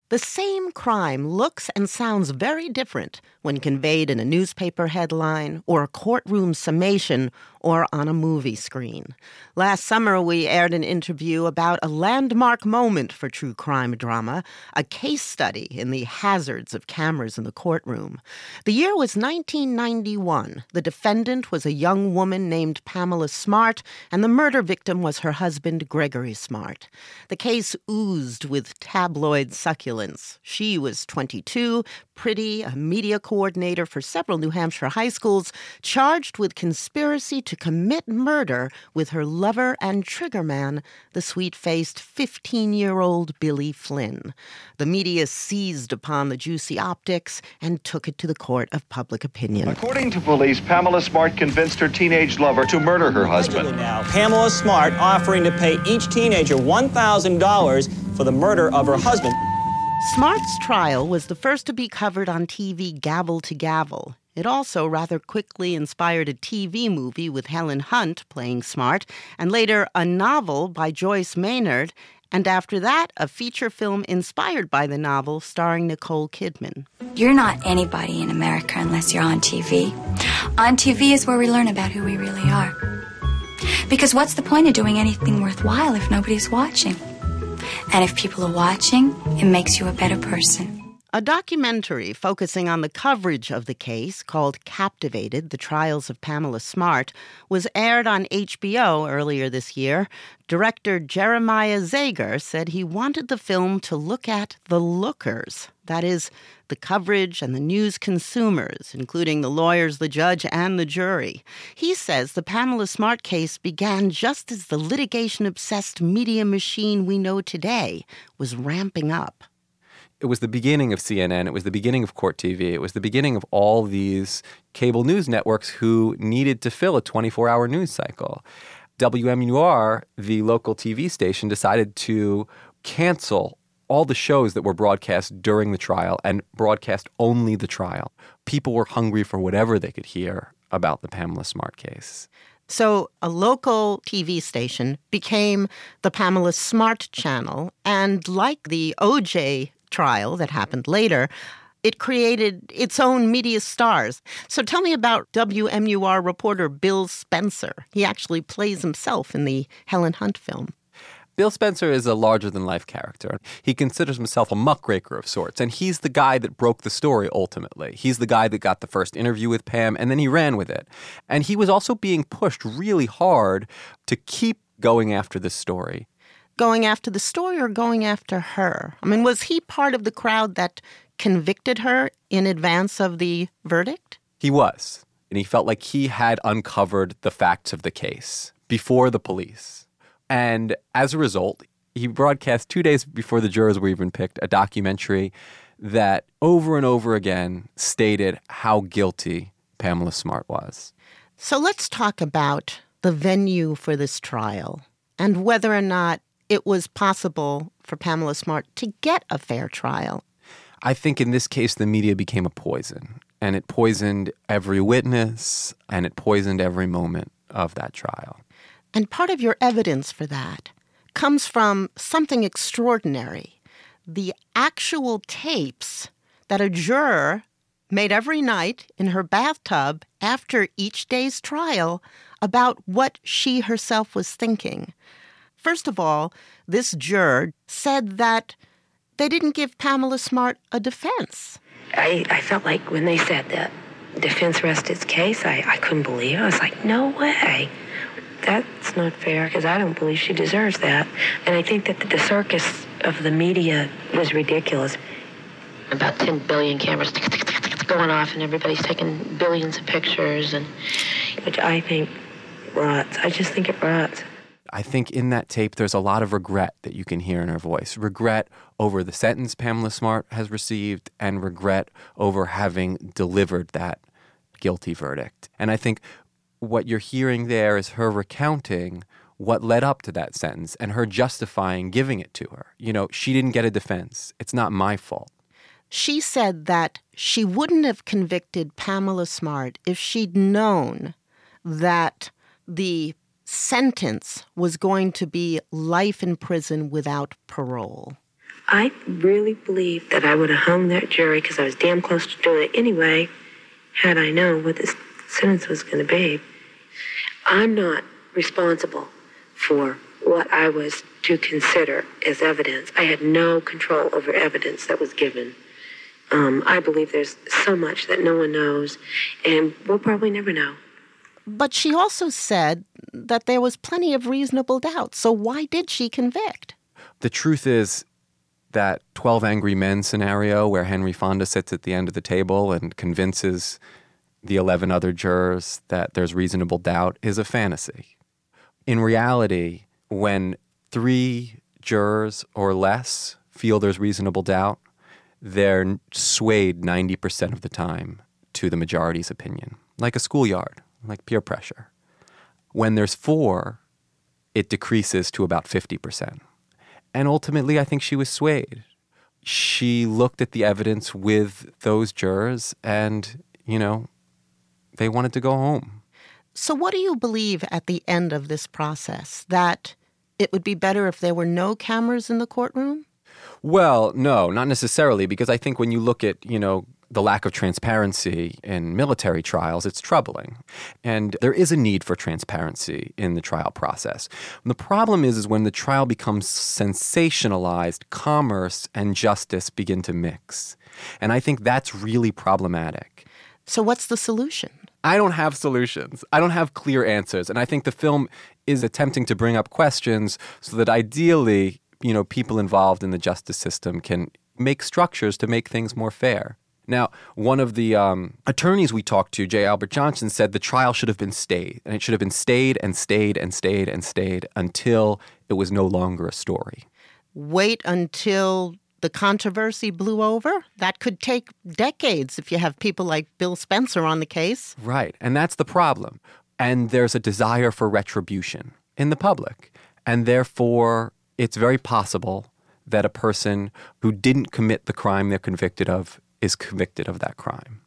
The same crime looks and sounds very different when conveyed in a newspaper headline or a courtroom summation or on a movie screen. Last summer, we aired an interview about a landmark moment for true crime drama, a case study in the hazards of cameras in the courtroom. The year was 1991. The defendant was a young woman named Pamela Smart, and the murder victim was her husband, Gregory Smart. The case oozed with tabloid succulence. She was 22, pretty, a media coordinator for several New Hampshire high schools, charged with conspiracy to commit murder with her lover and triggerman, the sweet-faced 15-year-old Billy Flynn. The media seized upon the juicy optics and took it to the court of public opinion. According to police, Pamela Smart convinced her teenage lover to murder her husband. Now, Pamela Smart offering to pay each teenager $1,000 for the murder of her husband. Smart's trial was the first to be covered on TV gavel to gavel. It also rather quickly inspired a TV movie with Helen Hunt playing Smart, and later a novel by Joyce Maynard, and after that, a feature film inspired by the novel starring Nicole Kidman. You're not anybody in America unless you're on TV. On TV is where we learn about who we really are. Because what's the point of doing anything worthwhile if nobody's watching? And if people are watching, it makes you a better person. A documentary focusing on the coverage of the case called Captivated, The Trials of Pamela Smart, was aired on HBO earlier this year. Director Jeremiah Zager said he wanted the film to look at the lookers, that is, the coverage and the news consumers, including the lawyers, the judge, and the jury. He says the Pamela Smart case began just as the litigation-obsessed media machine we know today was ramping up. It was the beginning of CNN. It was the beginning of Court TV. It was the beginning of all these cable news networks who needed to fill a 24-hour news cycle. WMUR, the local TV station, decided to cancel all the shows that were broadcast during the trial and broadcast only the trial. People were hungry for whatever they could hear about the Pamela Smart case. So a local TV station became the Pamela Smart channel, and like the O.J. trial that happened later, it created its own media stars. So tell me about WMUR reporter Bill Spencer. He actually plays himself in the Helen Hunt film. Bill Spencer is a larger-than-life character. He considers himself a muckraker of sorts, and he's the guy that broke the story ultimately. He's the guy that got the first interview with Pam, and then he ran with it. And he was also being pushed really hard to keep going after this story. Going after the story or going after her? I mean, was he part of the crowd that convicted her in advance of the verdict? He was. And he felt like he had uncovered the facts of the case before the police. And as a result, he broadcast 2 days before the jurors were even picked a documentary that over and over again stated how guilty Pamela Smart was. So let's talk about the venue for this trial and whether or not it was possible for Pamela Smart to get a fair trial. I think in this case, the media became a poison, and it poisoned every witness, and it poisoned every moment of that trial. And part of your evidence for that comes from something extraordinary. The actual tapes that a juror made every night in her bathtub after each day's trial about what she herself was thinking. First of all, this juror said that they didn't give Pamela Smart a defense. I felt like when they said that defense rested its case, I couldn't believe it. I was like, no way. That's not fair, because I don't believe she deserves that. And I think that the circus of the media was ridiculous. About 10 billion cameras going off, and everybody's taking billions of pictures, and which I think rots. I just think it rots. I think in that tape, there's a lot of regret that you can hear in her voice. Regret over the sentence Pamela Smart has received, and regret over having delivered that guilty verdict. And I think what you're hearing there is her recounting what led up to that sentence and her justifying giving it to her. You know, she didn't get a defense. It's not my fault. She said that she wouldn't have convicted Pamela Smart if she'd known that the sentence was going to be life in prison without parole. I really believe that I would have hung that jury because I was damn close to doing it anyway, had I known what this sentence was going to be. I'm not responsible for what I was to consider as evidence. I had no control over evidence that was given. I believe there's so much that no one knows, and we'll probably never know. But she also said that there was plenty of reasonable doubt. So why did she convict? The truth is that 12 Angry Men scenario where Henry Fonda sits at the end of the table and convinces the 11 other jurors that there's reasonable doubt is a fantasy. In reality, when 3 jurors or less feel there's reasonable doubt, they're swayed 90% of the time to the majority's opinion, like a schoolyard, like peer pressure. When there's 4, it decreases to about 50%. And ultimately, I think she was swayed. She looked at the evidence with those jurors and, they wanted to go home. So what do you believe at the end of this process? That it would be better if there were no cameras in the courtroom? Well, no, not necessarily, because I think when you look at, the lack of transparency in military trials, it's troubling. And there is a need for transparency in the trial process. And the problem is when the trial becomes sensationalized, commerce and justice begin to mix. And I think that's really problematic. So what's the solution? I don't have solutions. I don't have clear answers. And I think the film is attempting to bring up questions so that ideally, people involved in the justice system can make structures to make things more fair. Now, one of the attorneys we talked to, J. Albert Johnson, said the trial should have been stayed. And it should have been stayed and stayed and stayed and stayed until it was no longer a story. Wait until the controversy blew over? That could take decades if you have people like Bill Spencer on the case. Right. And that's the problem. And there's a desire for retribution in the public. And therefore, it's very possible that a person who didn't commit the crime they're convicted of is convicted of that crime.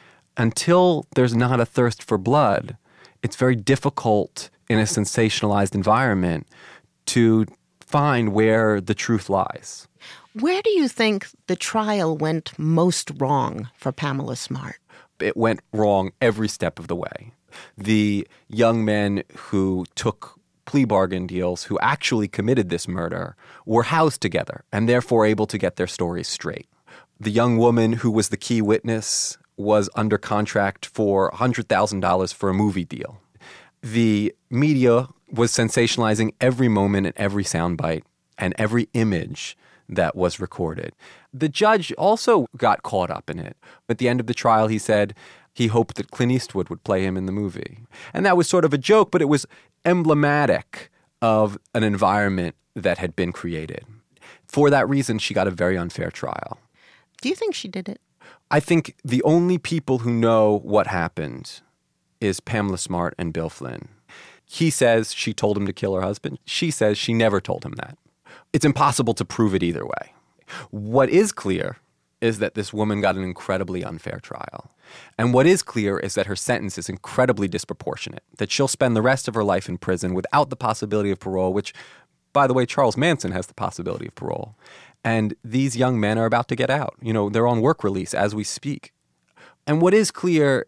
Until there's not a thirst for blood, it's very difficult in a sensationalized environment to find where the truth lies. Where do you think the trial went most wrong for Pamela Smart? It went wrong every step of the way. The young men who took plea bargain deals, who actually committed this murder, were housed together and therefore able to get their stories straight. The young woman who was the key witness was under contract for $100,000 for a movie deal. The media was sensationalizing every moment and every soundbite and every image that was recorded. The judge also got caught up in it. At the end of the trial, he said he hoped that Clint Eastwood would play him in the movie. And that was sort of a joke, but it was emblematic of an environment that had been created. For that reason, she got a very unfair trial. Do you think she did it? I think the only people who know what happened is Pamela Smart and Bill Flynn. He says she told him to kill her husband. She says she never told him that. It's impossible to prove it either way. What is clear is that this woman got an incredibly unfair trial. And what is clear is that her sentence is incredibly disproportionate, that she'll spend the rest of her life in prison without the possibility of parole, which, by the way, Charles Manson has the possibility of parole. And these young men are about to get out. They're on work release as we speak. And what is clear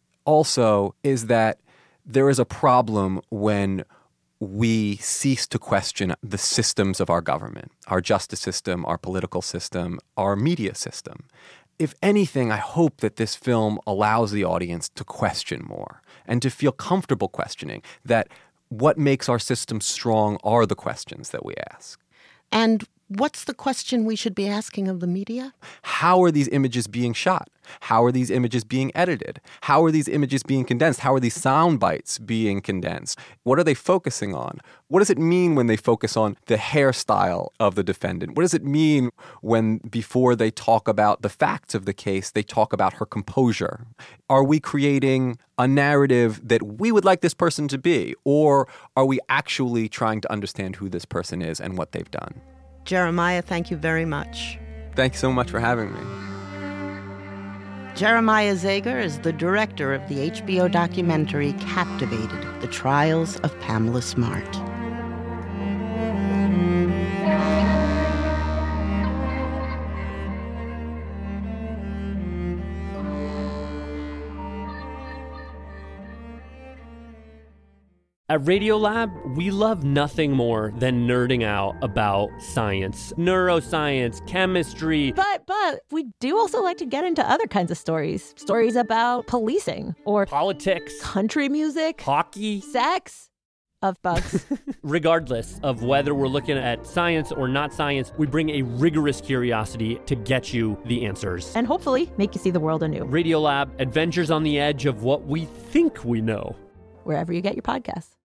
also is that there is a problem when we cease to question the systems of our government, our justice system, our political system, our media system. If anything, I hope that this film allows the audience to question more and to feel comfortable questioning, that what makes our system strong are the questions that we ask. And what's the question we should be asking of the media? How are these images being shot? How are these images being edited? How are these images being condensed? How are these sound bites being condensed? What are they focusing on? What does it mean when they focus on the hairstyle of the defendant? What does it mean when, before they talk about the facts of the case, they talk about her composure? Are we creating a narrative that we would like this person to be? Or are we actually trying to understand who this person is and what they've done? Jeremiah, thank you very much. Thanks so much for having me. Jeremiah Zager is the director of the HBO documentary Captivated, The Trials of Pamela Smart. At Radiolab, we love nothing more than nerding out about science, neuroscience, chemistry. But we do also like to get into other kinds of stories. Stories about policing or politics, country music, hockey, sex, of bugs. Regardless of whether we're looking at science or not science, we bring a rigorous curiosity to get you the answers. And hopefully make you see the world anew. Radiolab, adventures on the edge of what we think we know. Wherever you get your podcasts.